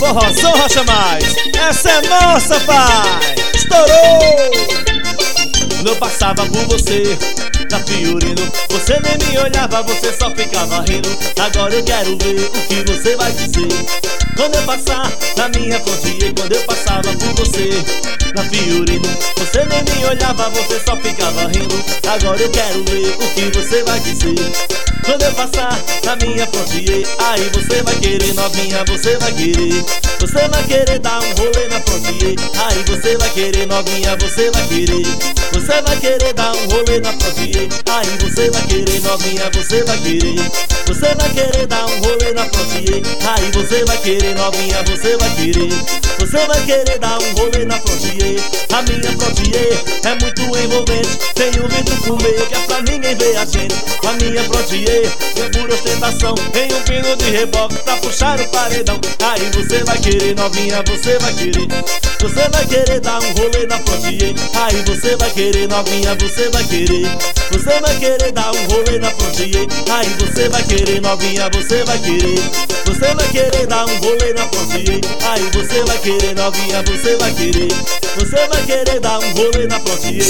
Forrozão Rocha Mais, essa é nossa, pai. Estourou! Quando eu passava por você, na Fiorino, você nem me olhava, você só ficava rindo. Agora eu quero ver o que você vai dizer quando eu passar na minha frontier. Quando eu passava por você, na Fiorino, você nem me olhava, você só ficava rindo. Agora eu quero ver o que você vai dizer quando eu passar na minha frontier. Aí você vai querer, novinha, você vai querer. Você vai querer dar um rolê na frontier. Aí você vai querer, novinha, você vai querer. Você vai querer dar um rolê na frontier. Aí você vai querer, novinha, você vai querer. Você vai querer dar um rolê na frontier. Aí você vai querer, novinha, você vai querer. Você vai querer dar um rolê na frontier. A minha frontier é muito envolvente. Tem um vidro com meio que é pra ninguém ver a gente. A minha frontier é pura ostentação. Tem um pino de reboque pra puxar o paredão. Aí você vai querer, novinha, você vai querer. Você vai querer dar um rolê na frontier. Aí você vai querer, novinha, você vai querer. Você vai querer dar um rolê na frontier. Aí você vai querer, novinha, você vai querer. Você vai querer dar um rolê na frontier. Aí você vai querer, novinha, você vai querer. Você vai querer dar um rolê na frontier.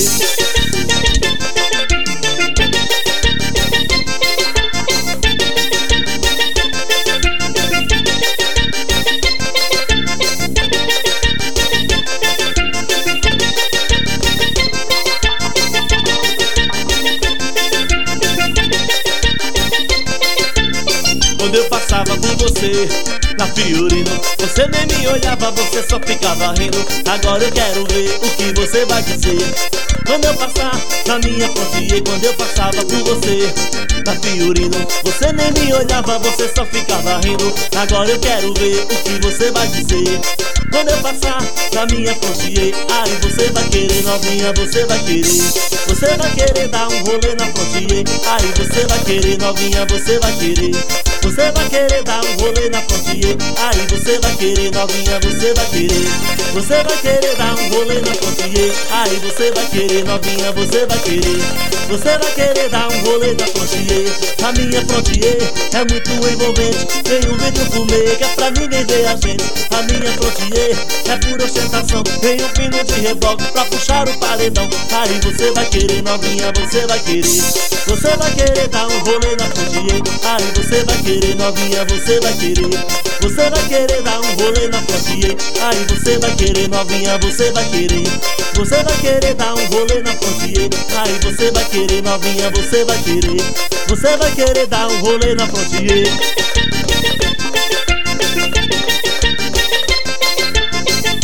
Quando eu passava por você, na Fiorino, você nem me olhava, você só ficava rindo. Agora eu quero ver o que você vai dizer quando eu passar na minha frontier. Quando eu passava por você, na Fiorino, você nem me olhava, você só ficava rindo. Agora eu quero ver o que você vai dizer quando eu passar na minha frontier. Aí você vai querer, novinha, você vai querer. Você vai querer dar um rolê na frontier. Aí você vai querer, novinha, você vai querer. Você vai querer dar um rolê na frontier. Aí você vai querer, novinha, você vai querer. Você vai querer dar um rolê na frontier. Aí você vai querer, novinha, você vai querer. Você vai querer dar um rolê na frontier. A minha frontier é muito envolvente. Tem um vidro fumê que é pra ninguém ver a gente. A minha frontier é pura ostentação. Tem um pino de reboque pra puxar o paredão. Aí você vai querer, novinha, você vai querer. Você vai querer dar um rolê na frontier. Aí você vai querer, novinha, você vai querer. Você vai querer dar um rolê na frontier. Aí você vai querer, novinha, você vai querer. Você vai querer dar um rolê na frontier. Aí você vai querer, novinha, você vai querer. Você vai querer dar um rolê na frontier.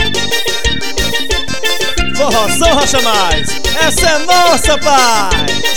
Forrozão Rocha Mais, essa é nossa, pai.